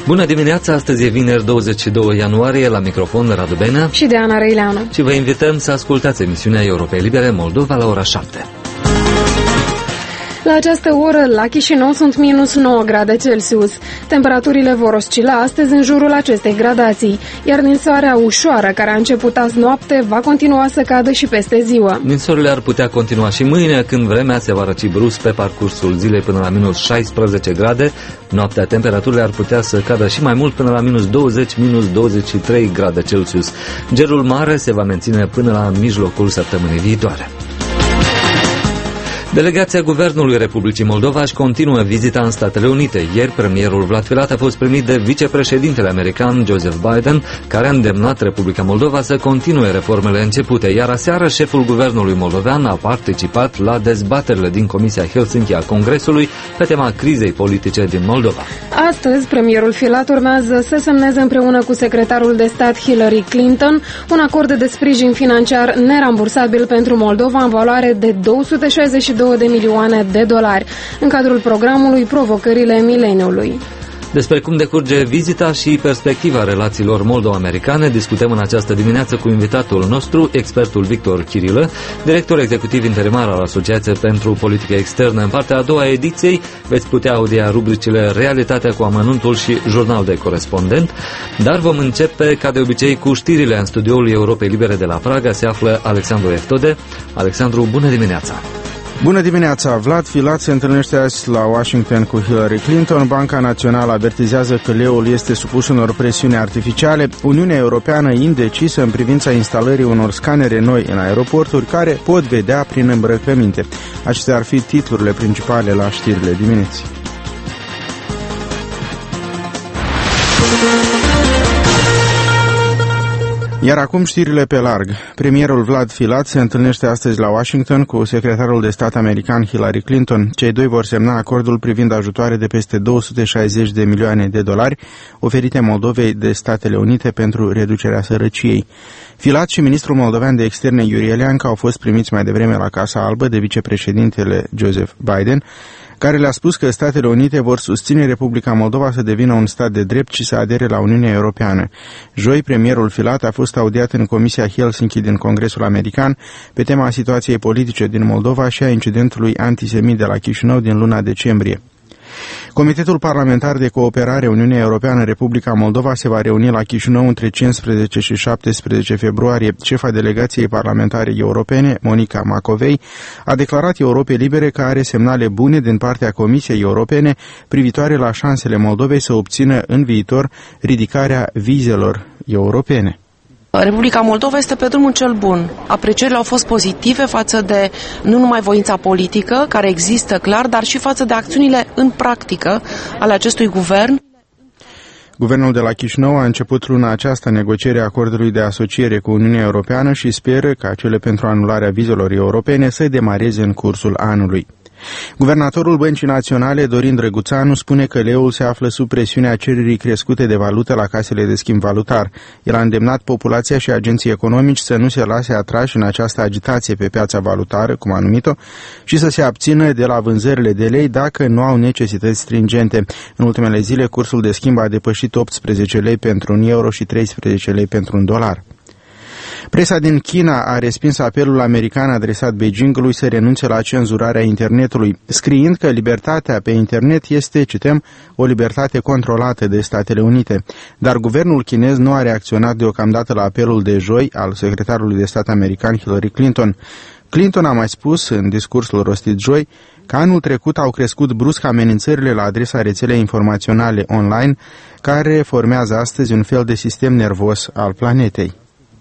Bună dimineața, astăzi e vineri 22 ianuarie, la microfon Radu Benea și de Ana Răileanu. Și vă invităm să ascultați emisiunea Europei Libere Moldova la ora 7. La această oră, la Chișinău, sunt minus 9 grade Celsius. Temperaturile vor oscila astăzi în jurul acestei gradații, iar ninsoarea ușoară, care a început azi noapte, va continua să cadă și peste ziua. Ninsorile ar putea continua și mâine, când vremea se va răci brusc pe parcursul zilei până la minus 16 grade. Noaptea temperaturile ar putea să cadă și mai mult, până la minus 20, minus 23 grade Celsius. Gerul mare se va menține până la mijlocul săptămânii viitoare. Delegația Guvernului Republicii Moldova își continuă vizita în Statele Unite. Ieri, premierul Vlad Filat a fost primit de vicepreședintele american Joseph Biden, care a îndemnat Republica Moldova să continue reformele începute, iar aseară șeful guvernului moldovean a participat la dezbaterile din Comisia Helsinki a Congresului pe tema crizei politice din Moldova. Astăzi, premierul Filat urmează să semneze împreună cu secretarul de stat Hillary Clinton un acord de sprijin financiar nerambursabil pentru Moldova în valoare de 262 de milioane de dolari, în cadrul programului Provocările Mileniului. Despre cum decurge vizita și perspectiva relațiilor moldo-americane discutăm în această dimineață cu invitatul nostru, expertul Victor Chirilă, director executiv interimar al Asociației pentru Politică Externă. În partea a doua ediției veți putea audia rubricile Realitatea cu amănuntul și Jurnal de corespondent, dar vom începe ca de obicei cu știrile. În studioul Europei Libere de la Praga se află Alexandru Eftode. Alexandru, bună dimineața! Bună dimineața! Vlad Filat se întâlnește azi la Washington cu Hillary Clinton. Banca Națională avertizează că leul este supus unor presiuni artificiale. Uniunea Europeană indecisă în privința instalării unor scanere noi în aeroporturi care pot vedea prin îmbrăcăminte. Acestea ar fi titlurile principale la știrile dimineții. Iar acum știrile pe larg. Premierul Vlad Filat se întâlnește astăzi la Washington cu secretarul de stat american Hillary Clinton. Cei doi vor semna acordul privind ajutoare de peste 260 de milioane de dolari oferite Moldovei de Statele Unite pentru reducerea sărăciei. Filat și ministrul moldovean de externe Iurie Leancă au fost primiți mai devreme la Casa Albă de vicepreședintele Joseph Biden, care le-a spus că Statele Unite vor susține Republica Moldova să devină un stat de drept și să adere la Uniunea Europeană. Joi, premierul Filat a fost audiat în Comisia Helsinki din Congresul American pe tema situației politice din Moldova și a incidentului antisemit de la Chișinău din luna decembrie. Comitetul Parlamentar de Cooperare Uniunea Europeană-Republica Moldova se va reuni la Chișinău între 15 și 17 februarie. Șefa delegației parlamentare europene, Monica Macovei, a declarat Europei Libere că are semnale bune din partea Comisiei Europene privitoare la șansele Moldovei să obțină în viitor ridicarea vizelor europene. Republica Moldova este pe drumul cel bun. Aprecierile au fost pozitive față de nu numai voința politică, care există clar, dar și față de acțiunile în practică ale acestui guvern. Guvernul de la Chișinău a început luna aceasta negocierea acordului de asociere cu Uniunea Europeană și speră ca cele pentru anularea vizelor europene să demareze în cursul anului. Guvernatorul Băncii Naționale, Dorin Drăguțanu, spune că leul se află sub presiunea cererii crescute de valută la casele de schimb valutar. El a îndemnat populația și agenții economici să nu se lase atrași în această agitație pe piața valutară, cum a numit-o, și să se abțină de la vânzările de lei dacă nu au necesități stringente. În ultimele zile, cursul de schimb a depășit 18 lei pentru un euro și 13 lei pentru un dolar. Presa din China a respins apelul american adresat Beijingului să renunțe la cenzurarea internetului, scriind că libertatea pe internet este, cităm, o libertate controlată de Statele Unite. Dar guvernul chinez nu a reacționat deocamdată la apelul de joi al secretarului de stat american Hillary Clinton. Clinton a mai spus în discursul rostit joi că anul trecut au crescut brusc amenințările la adresa rețelei informaționale online, care formează astăzi un fel de sistem nervos al planetei.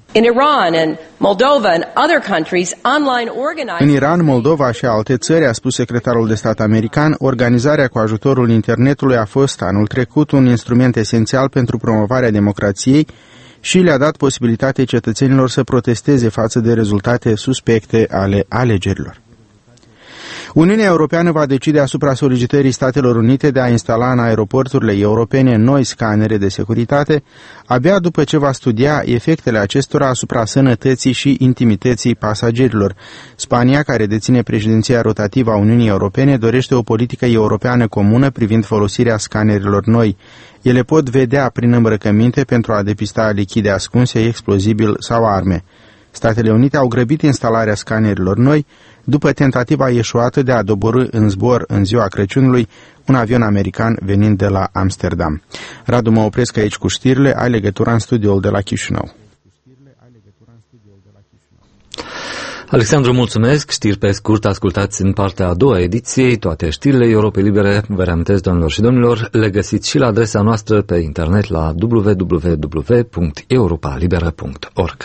În Iran, Moldova și alte țări, a spus secretarul de stat american, organizarea cu ajutorul internetului a fost anul trecut un instrument esențial pentru promovarea democrației și le-a dat posibilitatea cetățenilor să protesteze față de rezultate suspecte ale alegerilor. Uniunea Europeană va decide asupra solicitării Statelor Unite de a instala în aeroporturile europene noi scanere de securitate, abia după ce va studia efectele acestora asupra sănătății și intimității pasagerilor. Spania, care deține președinția rotativă a Uniunii Europene, dorește o politică europeană comună privind folosirea scanerelor noi. Ele pot vedea prin îmbrăcăminte pentru a depista lichide ascunse, explozibil sau arme. Statele Unite au grăbit instalarea scanerilor noi după tentativa eșuată de a doborî în zbor în ziua Crăciunului un avion american venind de la Amsterdam. Radu, mă opresc aici cu știrile, ai legătura în studioul de la Chișinău. Alexandru, mulțumesc. Știri pe scurt, ascultați în partea a doua ediției toate știrile Europei Libere. Vă reamintesc, doamnelor și domnilor, le găsiți și la adresa noastră pe internet la www.europalibera.org.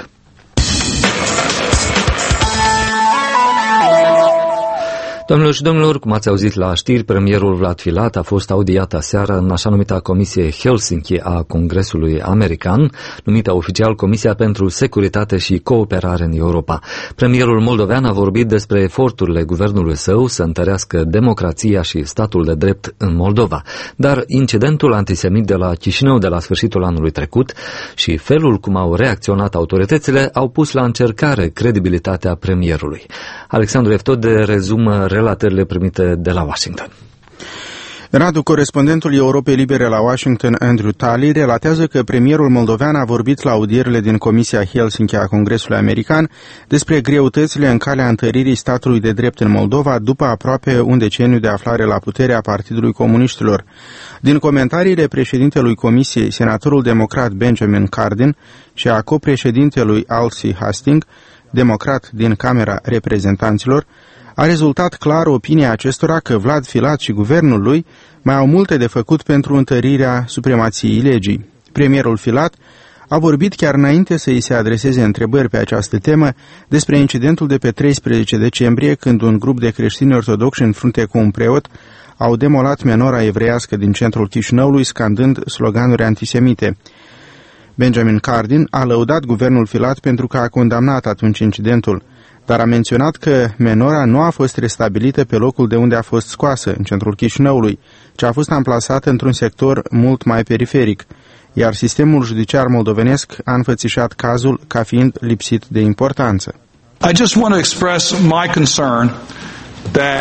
Doamnelor și domnilor, cum ați auzit la știri, premierul Vlad Filat a fost audiat aseară în așa numita Comisie Helsinki a Congresului American, numită oficial Comisia pentru Securitate și Cooperare în Europa. Premierul moldovean a vorbit despre eforturile guvernului său să întărească democrația și statul de drept în Moldova, dar incidentul antisemit de la Chișinău de la sfârșitul anului trecut și felul cum au reacționat autoritățile au pus la încercare credibilitatea premierului. Alexandru Eftode rezumă relatările primite de la Washington. Radu, corespondentul Europei Libere la Washington, Andrew Talley, relatează că premierul moldovean a vorbit la audierile din Comisia Helsinki a Congresului American despre greutățile în calea întăririi statului de drept în Moldova după aproape un deceniu de aflare la putere a Partidului Comuniștilor. Din comentariile președintelui Comisiei, senatorul democrat Benjamin Cardin, și a copreședintelui Alcee Hastings, democrat din Camera Reprezentanților, a rezultat clar opinia acestora că Vlad Filat și guvernul lui mai au multe de făcut pentru întărirea supremației legii. Premierul Filat a vorbit chiar înainte să îi se adreseze întrebări pe această temă despre incidentul de pe 13 decembrie, când un grup de creștini ortodoxi în frunte cu un preot au demolat menora evreiască din centrul Chișinăului, scandând sloganuri antisemite. Benjamin Cardin a lăudat guvernul Filat pentru că a condamnat atunci incidentul, dar a menționat că menora nu a fost restabilită pe locul de unde a fost scoasă, în centrul Chișinăului, ci a fost amplasată într-un sector mult mai periferic, iar sistemul judiciar moldovenesc a înfățișat cazul ca fiind lipsit de importanță. I just want to express my concern that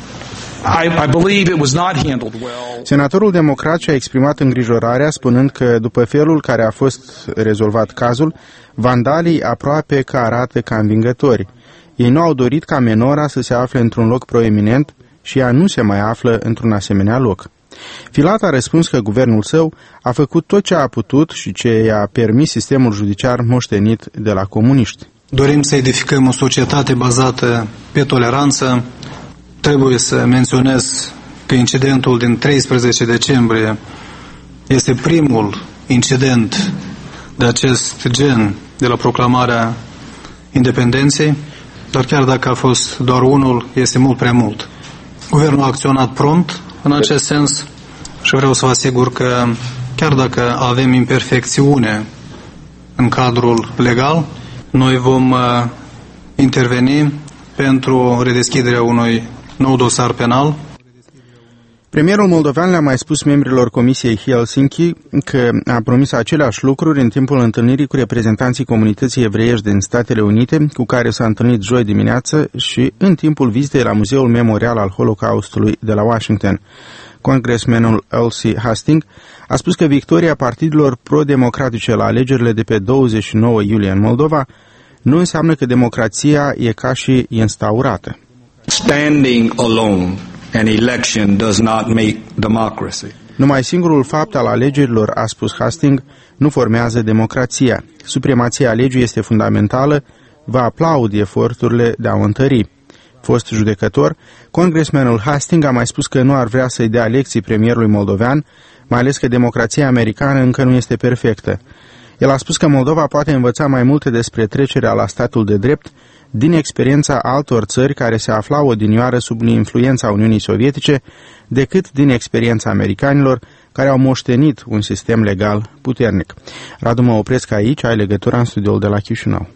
I believe it was not handled well. Senatorul democrat și-a exprimat îngrijorarea, spunând că, după felul care a fost rezolvat cazul, vandalii aproape că arată ca învingători. Ei nu au dorit ca menora să se afle într-un loc proeminent și ea nu se mai află într-un asemenea loc. Filat a răspuns că guvernul său a făcut tot ce a putut și ce i-a permis sistemul judiciar moștenit de la comuniști. Dorim să edificăm o societate bazată pe toleranță. Trebuie să menționez că incidentul din 13 decembrie este primul incident de acest gen de la proclamarea independenței, dar chiar dacă a fost doar unul, este mult prea mult. Guvernul a acționat prompt în acest sens și vreau să vă asigur că chiar dacă avem imperfecțiune în cadrul legal, noi vom interveni pentru redeschiderea unui nou dosar penal. Premierul moldovean le-a mai spus membrilor Comisiei Helsinki că a promis aceleași lucruri în timpul întâlnirii cu reprezentanții comunității evreiești din Statele Unite, cu care s-a întâlnit joi dimineață, și în timpul vizitei la Muzeul Memorial al Holocaustului de la Washington. Congresmenul Alcee Hastings a spus că victoria partidelor pro-democratice la alegerile de pe 29 iulie în Moldova nu înseamnă că democrația e ca și instaurată. Standing alone, an election does not make democracy. Numai singurul fapt al alegerilor, a spus Hastings, nu formează democrația. Supremația legii este fundamentală, vă aplaud eforturile de a o întări. Fost judecător, congresmenul Hastings a mai spus că nu ar vrea să-i dea lecții premierului moldovean, mai ales că democrația americană încă nu este perfectă. El a spus că Moldova poate învăța mai multe despre trecerea la statul de drept din experiența altor țări care se aflau odinioară sub influența Uniunii Sovietice, decât din experiența americanilor care au moștenit un sistem legal puternic. Radu, mă opresc aici, ai legătura în studioul de la Chișinău.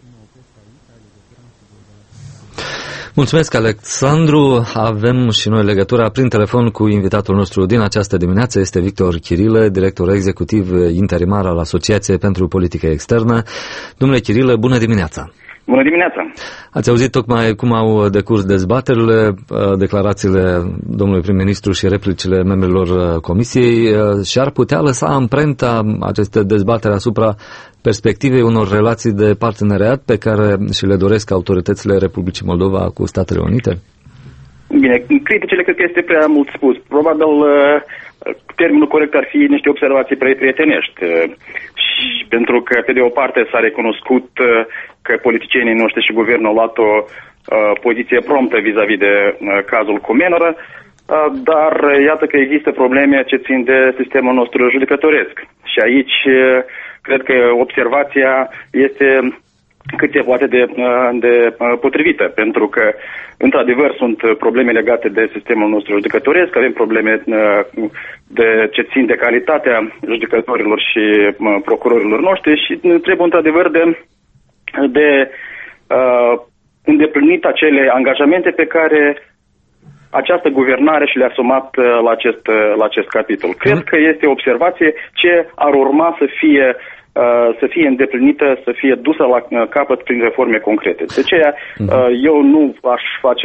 Mulțumesc, Alexandru. Avem și noi legătura prin telefon cu invitatul nostru din această dimineață. Este Victor Chirilă, director executiv interimar al Asociației pentru Politică Externă. Domnule Chirilă, bună dimineața! Bună dimineața! Ați auzit tocmai cum au decurs dezbaterile, declarațiile domnului prim-ministru și replicile membrilor comisiei și ar putea lăsa amprenta aceste dezbateri asupra perspectivei unor relații de parteneriat pe care și le doresc autoritățile Republicii Moldova cu Statele Unite? Bine, criticile cred că este prea mult spus. Probabil termenul corect ar fi niște observații prietenești. Și pentru că, pe de o parte, s-a recunoscut că politicienii noștri și guvernul au luat o poziție promptă vis-a-vis de cazul Comenoră, dar iată că există probleme ce țin de sistemul nostru judecătoresc. Și aici cred că observația este cât se poate de potrivită, pentru că, într-adevăr, sunt probleme legate de sistemul nostru judecătoresc, avem probleme de ce țin de calitatea judecătorilor și procurorilor noștri și trebuie, într-adevăr, de îndeplinit acele angajamente pe care această guvernare și le-a asumat la acest capitol. Cred că este o observație ce ar urma să fie îndeplinită, să fie dusă la capăt prin reforme concrete. De aceea, eu nu aș face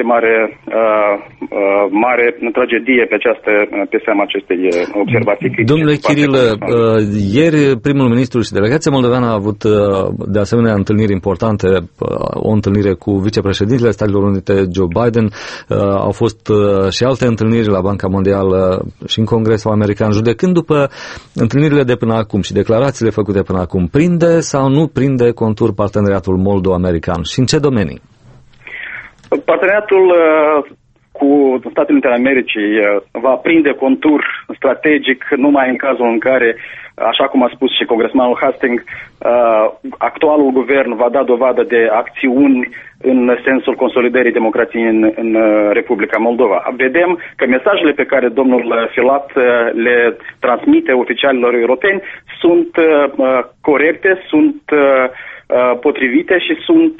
mare tragedie pe seama acestei observații critice. Domnule Chirilă, ieri primul ministru și delegația moldoveană a avut de asemenea întâlniri importante, o întâlnire cu vicepreședintele Statelor Unite, Joe Biden, au fost și alte întâlniri la Banca Mondială și în Congresul American, judecând după întâlnirile de până acum și declarațiile făcute până acum, prinde sau nu prinde contur parteneriatul moldo-american și în ce domenii? Parteneriatul cu Statele Unite ale Americii va prinde contur strategic numai în cazul în care, așa cum a spus și congresmanul Hastings, actualul guvern va da dovadă de acțiuni în sensul consolidării democrației în Republica Moldova. Vedem că mesajele pe care domnul Filat le transmite oficialilor europeni sunt corecte, sunt potrivite și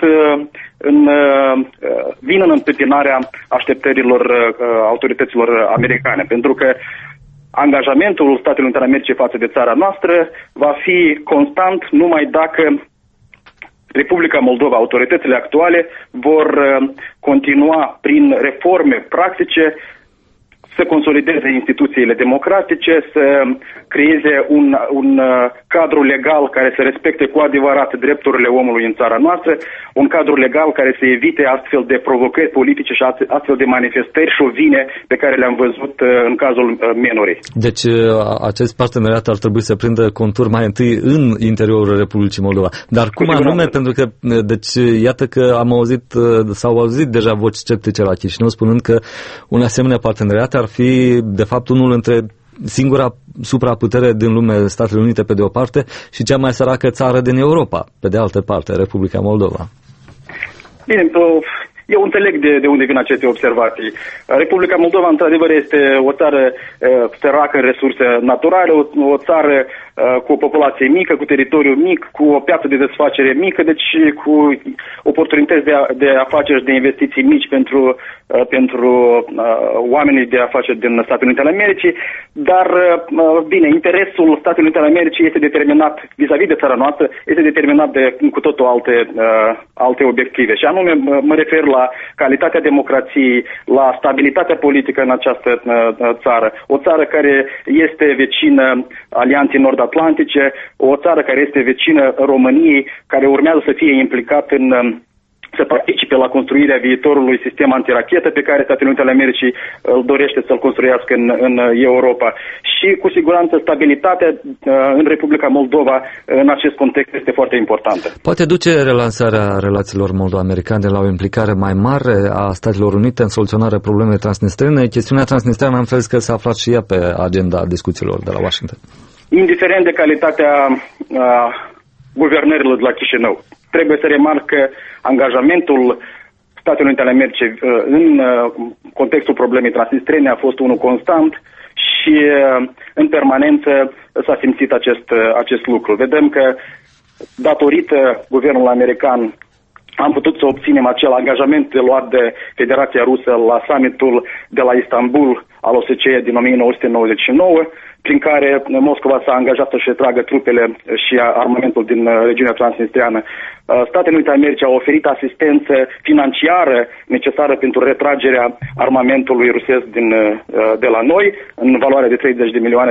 vin în întâmpinarea așteptărilor autorităților americane. Pentru că angajamentul Statelor Unite ale Americii față de țara noastră va fi constant numai dacă Republica Moldova, autoritățile actuale, vor continua prin reforme practice să consolideze instituțiile democratice, să creeze un cadru legal care să respecte cu adevărat drepturile omului în țara noastră, un cadru legal care să evite astfel de provocări politice și astfel de manifestări șovine pe care le-am văzut în cazul Menorei. Deci acest parteneriat ar trebui să prindă contur mai întâi în interiorul Republicii Moldova. Dar cum anume? Pentru că, deci, iată că s-au auzit deja voci sceptice la Chișinău spunând că un asemenea parteneriat ar fi, de fapt, unul între singura supraputere din lume, Statele Unite pe de o parte și cea mai săracă țară din Europa, pe de altă parte, Republica Moldova. Bine, eu înțeleg de unde vin aceste observații. Republica Moldova, într-adevăr, este o țară săracă în resurse naturale, o țară cu o populație mică, cu teritoriu mic, cu o piață de desfacere mică, deci cu oportunități de afaceri și de investiții mici pentru oamenii de afaceri din Statele Unite ale Americii, dar, bine, interesul Statelor Unite ale Americii este determinat, vis-a-vis de țara noastră, este determinat de cu totul alte obiective. Și anume, mă refer la calitatea democrației, la stabilitatea politică în această țară. O țară care este vecină Alianței Nord-Atlantice, o țară care este vecină României, care urmează să fie implicat să participe la construirea viitorului sistem antirachetă pe care Statele Unite ale Americii îl dorește să-l construiască în Europa. Și cu siguranță stabilitatea în Republica Moldova în acest context este foarte importantă. Poate duce relansarea relațiilor moldo-americane la o implicare mai mare a Statelor Unite în soluționarea problemei transnistrene? Chestiunea transnistreană am înțeles că s-a aflat și ea pe agenda discuțiilor de la Washington. Indiferent de calitatea guvernărilor de la Chișinău, trebuie să remarc că angajamentul Statelor Unite ale Americii în contextul problemei transnistrene a fost unul constant și în permanență s-a simțit acest lucru. Vedem că datorită guvernului american am putut să obținem acel angajament luat de Federația Rusă la summitul de la Istanbul al OSCE din 1999, prin care Moscova s-a angajat să-și retragă trupele și armamentul din regiunea transnistriană. Statele Unite ale Americii au oferit asistență financiară necesară pentru retragerea armamentului rusesc de la noi, în valoare de 30 de milioane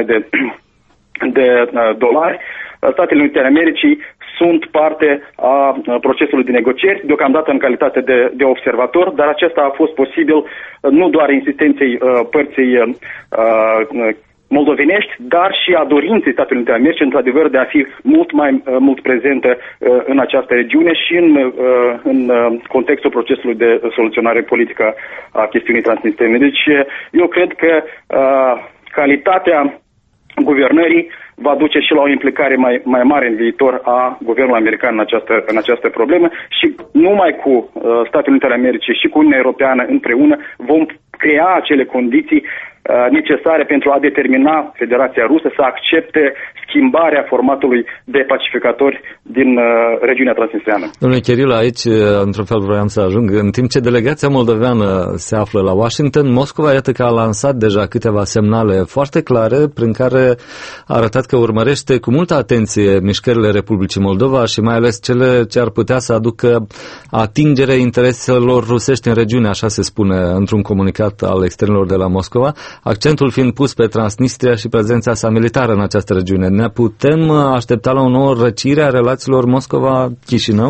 de dolari. Statele Unite ale Americii sunt parte a procesului de negocieri, deocamdată în calitate de observator, dar acesta a fost posibil nu doar insistenței părții moldovenești, dar și a dorinței Statelor Unite ale Americii, într-adevăr, de a fi mult prezentă în această regiune și în contextul procesului de soluționare politică a chestiunii transnistrene. Deci, eu cred că calitatea guvernării va duce și la o implicare mai mare în viitor a guvernului american în această problemă și numai cu Statele Unite ale Americii și cu Uniunea Europeană împreună vom crea acele condiții necesare pentru a determina Federația Rusă să accepte schimbarea formatului de pacificatori din regiunea transnistreană. Domnule Chirilă, aici, într-un fel vreau să ajung, în timp ce delegația moldoveană se află la Washington, Moscova, iată că a lansat deja câteva semnale foarte clare prin care a arătat că urmărește cu multă atenție mișcările Republicii Moldova și mai ales cele ce ar putea să aducă atingere intereselor rusești în regiune, așa se spune într-un comunicat al externelor de la Moscova, accentul fiind pus pe Transnistria și prezența sa militară în această regiune. Ne putem aștepta la o nouă răcire a relațiilor Moscova-Chișinău?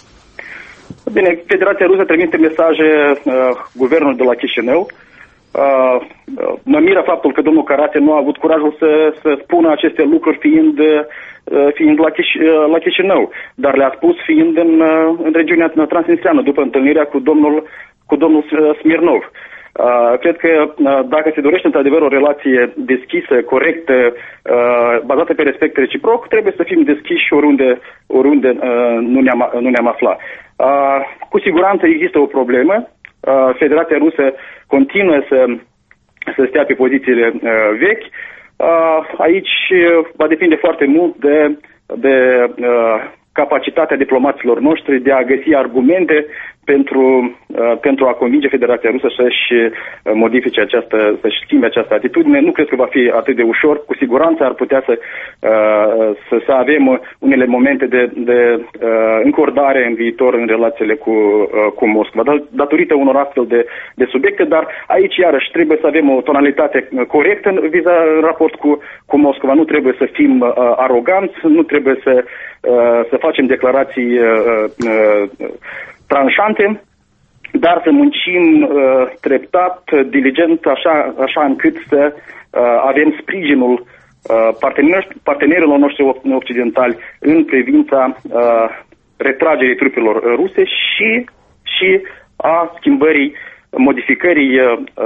Bine, Federația Rusă trimite mesaje guvernul de la Chișinău. Mă miră faptul că domnul Carațe nu a avut curajul să spună aceste lucruri fiind la Chișinău, dar le-a spus fiind în regiunea transnistreană, după întâlnirea cu domnul Smirnov. Cred că dacă se dorește într-adevăr o relație deschisă, corectă, bazată pe respect reciproc, trebuie să fim deschiși oriunde nu ne-am aflat. Cu siguranță există o problemă. Federația Rusă continuă să stea pe pozițiile vechi. Aici va depinde foarte mult de capacitatea diplomaților noștri de a găsi argumente pentru a convinge Federația Rusă să-și modifice să-și schimbe această atitudine. Nu cred că va fi atât de ușor. Cu siguranță ar putea să avem unele momente de încordare în viitor în relațiile cu Moscova, datorită unor astfel de subiecte, dar aici iarăși trebuie să avem o tonalitate corectă în raport cu Moscova. Nu trebuie să fim aroganți, nu trebuie să facem declarații tranșante, dar să muncim treptat, diligent, așa încât să avem sprijinul partenerilor noștri occidentali în privința retragerii trupelor ruse și a schimbării, modificării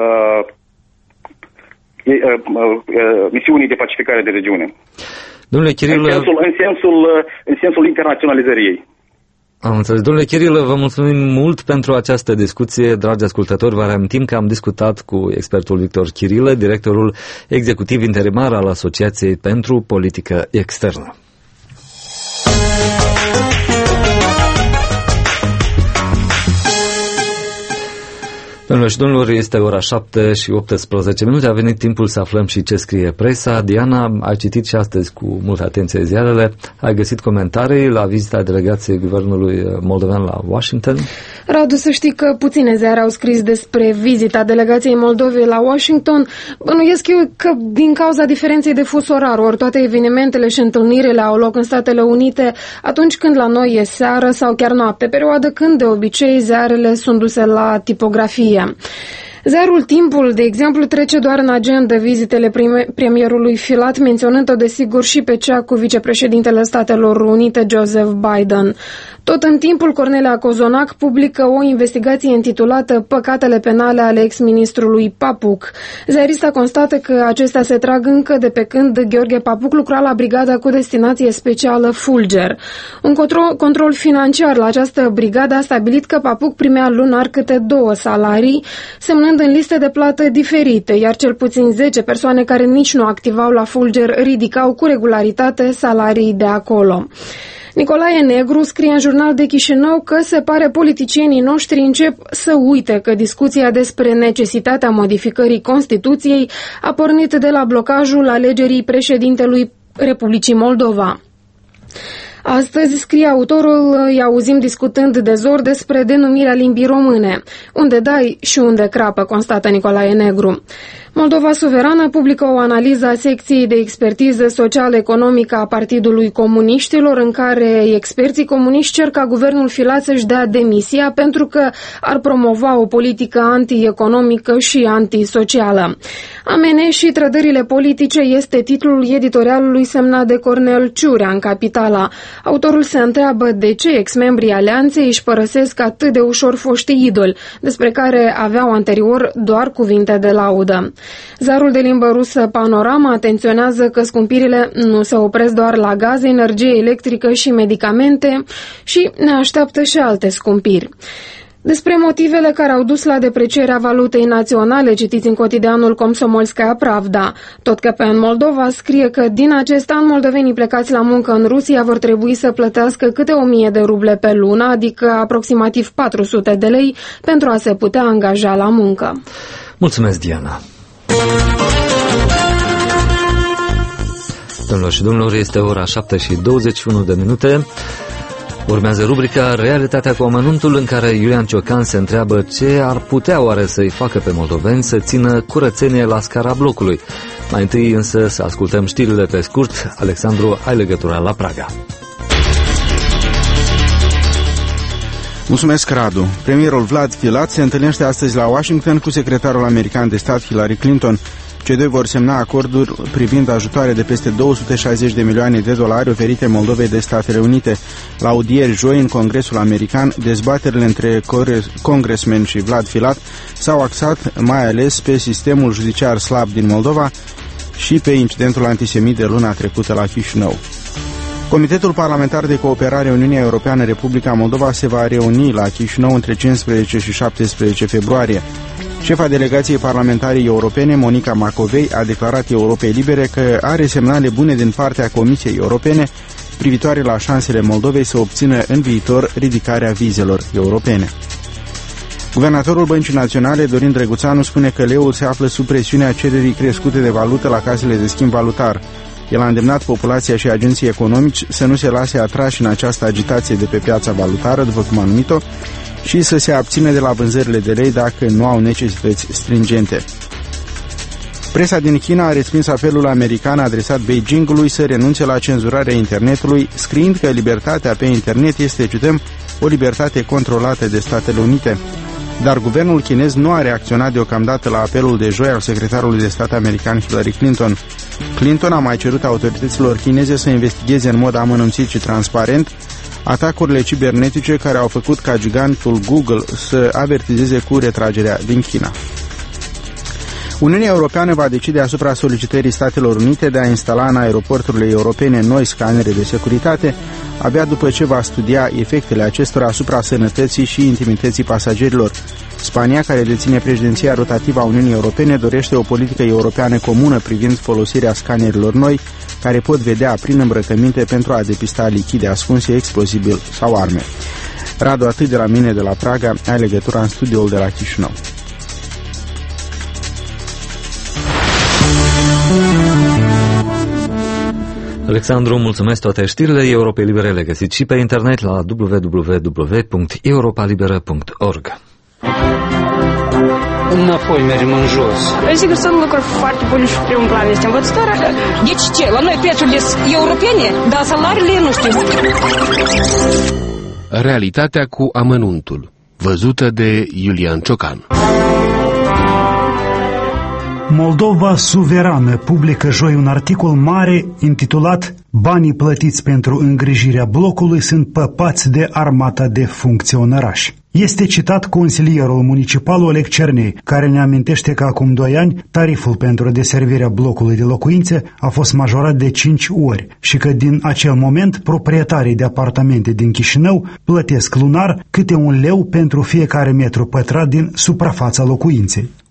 misiunii de pacificare de regiune. Domnule Chirilă, în sensul internaționalizării ei. Am înțeles. Domnule Chirilă, vă mulțumim mult pentru această discuție. Dragi ascultători, vă reamintim că am discutat cu expertul Victor Chirilă, directorul executiv interimar al Asociației pentru Politică Externă. Domnilor și domnilor, este ora 7 și 18 minute. A venit timpul să aflăm și ce scrie presa. Diana, ai citit și astăzi cu multă atenție ziarele. Ai găsit comentarii la vizita delegației guvernului moldovean la Washington? Radu, să știi că puține ziare au scris despre vizita delegației Moldovei la Washington. Bănuiesc eu că din cauza diferenței de fus orar, ori toate evenimentele și întâlnirile au loc în Statele Unite atunci când la noi e seară sau chiar noapte, perioadă când de obicei ziarele sunt duse la tipografie. Ziarul Timpul, de exemplu, trece doar în agenda vizitele premierului Filat, menționând-o desigur și pe cea cu vicepreședintele Statelor Unite, Joseph Biden. Tot în Timpul, Cornelia Cozonac publică o investigație intitulată Păcatele penale ale ex-ministrului Papuc. Ziarista constată că acestea se trag încă de pe când Gheorghe Papuc lucra la brigada cu destinație specială Fulger. Un control financiar la această brigadă a stabilit că Papuc primea lunar câte 2 salarii, semnând în liste de plată diferite, iar cel puțin 10 persoane care nici nu activau la Fulger ridicau cu regularitate salarii de acolo. Nicolae Negru scrie în Jurnal de Chișinău că se pare politicienii noștri încep să uite că discuția despre necesitatea modificării Constituției a pornit de la blocajul alegerii președintelui Republicii Moldova. Astăzi, scrie autorul, îi auzim discutând de zor despre denumirea limbii române. Unde dai și unde crapă, constată Nicolae Negru. Moldova Suverană publică o analiză a secției de expertiză social-economică a Partidului Comuniștilor, în care experții comuniști cer ca guvernul Filat să-și dea demisia pentru că ar promova o politică antieconomică și antisocială. Amene și trădările politice este titlul editorialului semnat de Cornel Ciurea în Capitala. Autorul se întreabă de ce ex-membrii Alianței își părăsesc atât de ușor foștii idoli, despre care aveau anterior doar cuvinte de laudă. Zarul de limbă rusă Panorama atenționează că scumpirile nu se opresc doar la gaz, energie electrică și medicamente și ne așteaptă și alte scumpiri. Despre motivele care au dus la deprecierea valutei naționale, citiți în cotidianul Komsomolskaya Pravda. Tot că pe în Moldova scrie că din acest an moldovenii plecați la muncă în Rusia vor trebui să plătească câte 1000 de ruble pe lună, adică aproximativ 400 de lei, pentru a se putea angaja la muncă. Mulțumesc, Diana. Domnilor și domnilor, este ora 7:21. Urmează rubrica Realitatea cu amănuntul, în care Iulian Ciocan se întreabă ce ar putea oare să-i facă pe moldoveni să țină curățenie la scara blocului. Mai întâi însă să ascultăm știrile pe scurt. Alexandru, ai legătura la Praga. Mulțumesc, Radu. Premierul Vlad Filat se întâlnește astăzi la Washington cu secretarul american de stat Hillary Clinton. Cei doi vor semna acorduri privind ajutoare de peste 260 de milioane de dolari oferite Moldovei de Statele Unite. La audieri joi în Congresul American, dezbaterile între congresmeni și Vlad Filat s-au axat mai ales pe sistemul judiciar slab din Moldova și pe incidentul antisemit de luna trecută la Chișinău. Comitetul Parlamentar de Cooperare Uniunea Europeană-Republica Moldova se va reuni la Chișinău între 15 și 17 februarie. Șefa delegației parlamentare europene, Monica Macovei, a declarat Europei Libere că are semnale bune din partea Comisiei Europene privitoare la șansele Moldovei să obțină în viitor ridicarea vizelor europene. Guvernatorul Băncii Naționale, Dorin Drăguțanu, spune că leul se află sub presiunea cererii crescute de valută la casele de schimb valutar. El a îndemnat populația și agenții economici să nu se lase atrași în această agitație de pe piața valutară, după cum a numit-o, și să se abține de la vânzările de lei dacă nu au necesități stringente. Presa din China a respins apelul american adresat Beijingului să renunțe la cenzurarea internetului, scriind că libertatea pe internet este, cităm, o libertate controlată de Statele Unite. Dar guvernul chinez nu a reacționat deocamdată la apelul de joi al secretarului de stat american Hillary Clinton. Clinton a mai cerut autorităților chineze să investigheze în mod amănunțit și transparent atacurile cibernetice care au făcut ca gigantul Google să avertizeze cu retragerea din China. Uniunea Europeană va decide asupra solicitării Statelor Unite de a instala în aeroporturile europene noi scanere de securitate, abia după ce va studia efectele acestora asupra sănătății și intimității pasagerilor. Spania, care deține președinția rotativă a Uniunii Europene, dorește o politică europeană comună privind folosirea scanerilor noi, care pot vedea prin îmbrăcăminte pentru a depista lichide ascunse, explozibili sau arme. Radu, atât de la mine de la Praga, ai legătura în studioul de la Chișinău. Alexandru, mulțumesc. Toate știrile Europei Libere le găsiți și pe internet la www.europalibera.org. Înapoi mergem în jos. Sigur, sunt lucruri foarte bune și primul plan este învățătoarea. Deci ce? La noi prețurile sunt europene, dar salariile nu știu. Realitatea cu amănuntul, văzută de Iulian Ciocan. Moldova Suverană publică joi un articol mare intitulat "Banii plătiți pentru îngrijirea blocului sunt păpați de armata de funcționărași". Este citat consilierul municipal Oleg Cernei, care ne amintește că acum 2 ani tariful pentru deservirea blocului de locuințe a fost majorat de 5 ori și că din acel moment proprietarii de apartamente din Chișinău plătesc lunar câte 1 leu pentru fiecare metru pătrat din suprafața locuinței.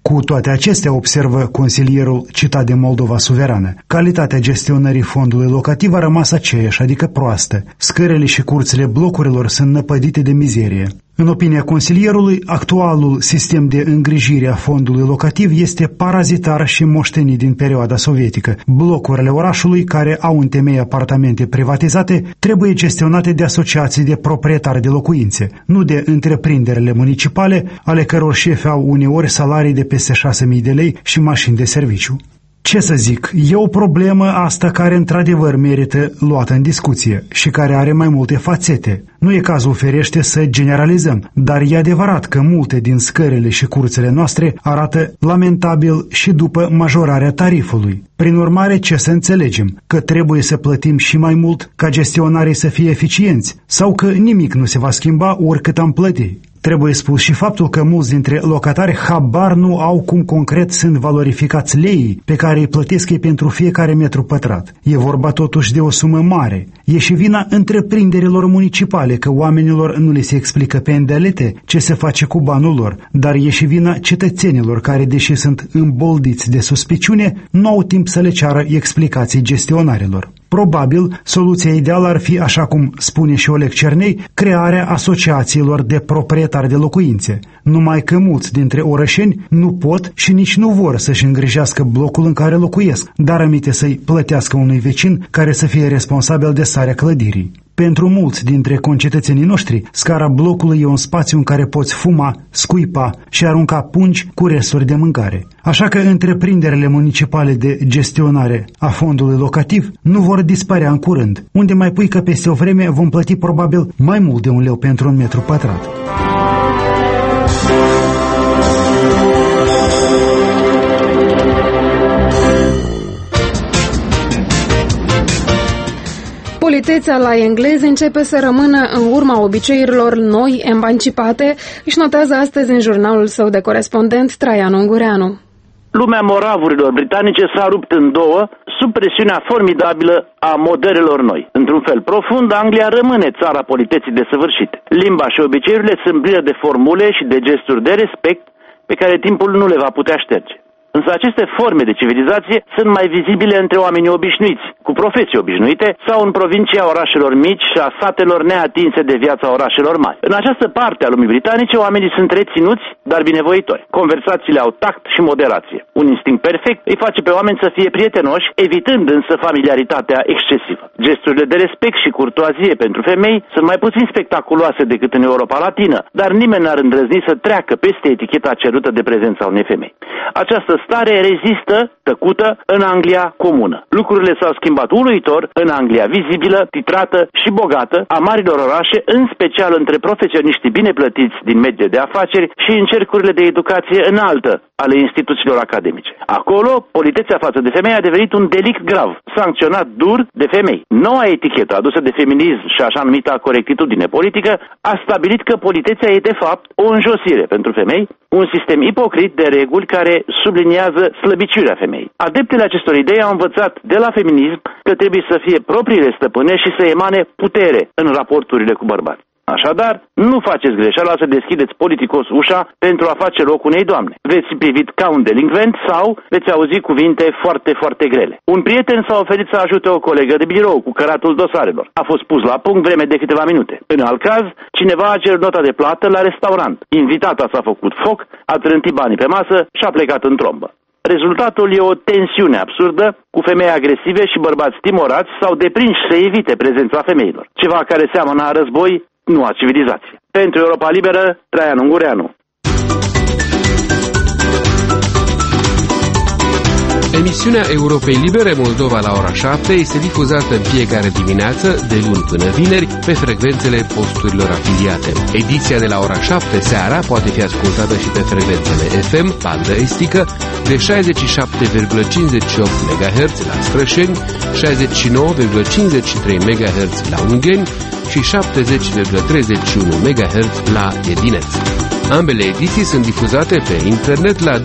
Cu toate acestea, observă consilierul citat de Moldova Suverană, calitatea gestionării fondului locativ a rămas aceeași, adică proastă. Scările și curțile blocurilor sunt năpădite de mizerie. În opinia consilierului, actualul sistem de îngrijire a fondului locativ este parazitar și moștenit din perioada sovietică. Blocurile orașului, care au în temei apartamente privatizate, trebuie gestionate de asociații de proprietari de locuințe, nu de întreprinderile municipale, ale căror șefi au uneori salarii de peste 6.000 de lei și mașini de serviciu. Ce să zic, e o problemă asta care într-adevăr merită luată în discuție și care are mai multe fațete. Nu e cazul, ferește, să generalizăm, dar e adevărat că multe din scările și curțele noastre arată lamentabil și după majorarea tarifului. Prin urmare, ce să înțelegem? Că trebuie să plătim și mai mult ca gestionarii să fie eficienți sau că nimic nu se va schimba oricât am plăti? Trebuie spus și faptul că mulți dintre locatari habar nu au cum concret sunt valorificați leii pe care îi plătesc ei pentru fiecare metru pătrat. E vorba totuși de o sumă mare. E și vina întreprinderilor municipale că oamenilor nu li se explică pe îndelete ce se face cu banul lor, dar e și vina cetățenilor care, deși sunt îmboldiți de suspiciune, nu au timp să le ceară explicații gestionarilor. Probabil, soluția ideală ar fi, așa cum spune și Oleg Cernei, crearea asociațiilor de proprietari de locuințe. Numai că mulți dintre orășeni nu pot și nici nu vor să-și îngrijească blocul în care locuiesc, dar aminte să-i plătească unui vecin care să fie responsabil de starea clădirii. Pentru mulți dintre concetățenii noștri, scara blocului e un spațiu în care poți fuma, scuipa și arunca pungi cu resturi de mâncare. Așa că întreprinderile municipale de gestionare a fondului locativ nu vor dispărea în curând, unde mai pui că peste o vreme vom plăti probabil mai mult de 1 leu pentru un metru pătrat. Politeța la englezi începe să rămână în urma obiceiurilor noi, emancipate, își notează astăzi în jurnalul său de corespondent Traian Ungureanu. Lumea moravurilor britanice s-a rupt în două sub presiunea formidabilă a moderelor noi. Într-un fel profund, Anglia rămâne țara politeții desăvârșite. Limba și obiceiurile sunt pline de formule și de gesturi de respect pe care timpul nu le va putea șterge. Însă aceste forme de civilizație sunt mai vizibile între oamenii obișnuiți, cu profesii obișnuite, sau în provincia orașelor mici și a satelor neatinse de viața orașelor mari. În această parte a lumii britanice, oamenii sunt reținuți, dar binevoitori. Conversațiile au tact și moderație. Un instinct perfect îi face pe oameni să fie prietenoși, evitând însă familiaritatea excesivă. Gesturile de respect și curtoazie pentru femei sunt mai puțin spectaculoase decât în Europa Latină, dar nimeni n-ar îndrăzni să treacă peste eticheta cerută de prezența unei femei. Această stare rezistă, tăcută, în Anglia comună. Lucrurile s-au schimbat uluitor în Anglia vizibilă, titrată și bogată a marilor orașe, în special între profesioniștii bine plătiți din mediul de afaceri și în cercurile de educație înaltă ale instituțiilor academice. Acolo, politețea față de femei a devenit un delict grav, sancționat dur de femei. Noua etichetă adusă de feminism și așa numita corectitudine politică a stabilit că politețea e de fapt o înjosire pentru femei, un sistem ipocrit de reguli care subliniază slăbiciunea femeii. Adeptele acestor idei au învățat de la feminism că trebuie să fie propriile stăpâne și să emane putere în raporturile cu bărbați. Așadar, nu faceți greșeala să deschideți politicos ușa pentru a face loc unei doamne. Veți fi privit ca un delinvent sau veți auzi cuvinte foarte, foarte grele. Un prieten s-a oferit să ajute o colegă de birou cu căratul dosarelor. A fost pus la punct vreme de câteva minute. În alt caz, cineva a cerut nota de plată la restaurant. Invitata s-a făcut foc, a trântit banii pe masă și a plecat în trombă. Rezultatul e o tensiune absurdă, cu femei agresive și bărbați timorați sau deprinși să evite prezența femeilor. Ceva care seamănă a război, nu a civilizație. Pentru Europa Liberă, Traian Ungureanu. Emisiunea Europei Libere Moldova la ora 7 este difuzată în fiecare dimineață, de luni până vineri, pe frecvențele posturilor afiliate. Ediția de la ora 7 seara poate fi ascultată și pe frecvențele FM, bandă estică, de 67,58 MHz la Strășeni, 69,53 MHz la Ungheni și 70,31 MHz la Edineț. Ambele ediții sunt difuzate pe internet la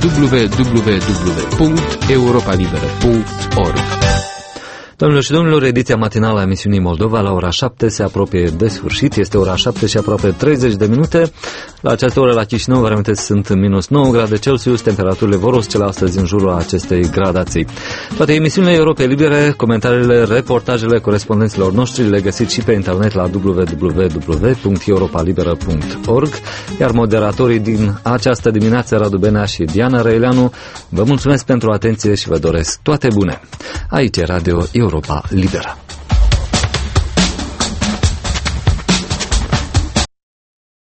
www.europanibera.org. Doamnelor și domnilor, ediția matinală a emisiunii Moldova la ora 7 se apropie de sfârșit. Este ora 7 și aproape 30 de minute. La această oră la Chișinău, vă reamintesc, sunt minus 9 grade Celsius, temperaturile vor oscila astăzi în jurul acestei gradații. Toate emisiunile Europei Libere, comentariile, reportajele corespondenților noștri le găsiți și pe internet la www.europalibera.org, iar moderatorii din această dimineață, Radu Benea și Diana Răileanu, vă mulțumesc pentru atenție și vă doresc toate bune. Aici e Radio Europa Liberă.